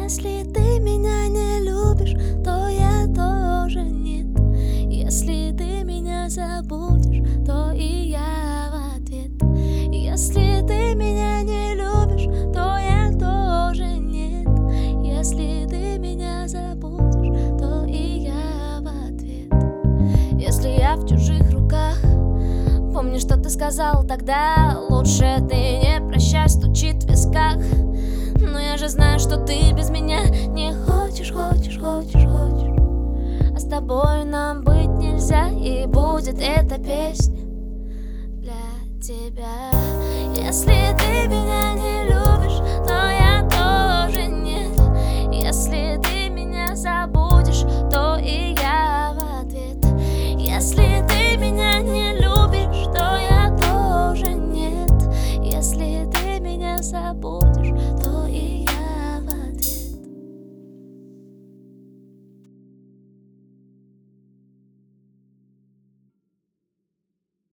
Если ты меня не любишь, то я тоже нет. Если ты меня забудешь, то и я в ответ. Если ты меня не любишь, то я тоже нет. Если ты меня забудешь, то и я в ответ. Если я в чужих руках, помни, что ты сказал тогда. Лучше ты не прощай, стучит в висках. Но я же знаю, что ты без меня не хочешь. А с тобой нам быть нельзя, и будет эта песня для тебя. Если ты меня не любишь,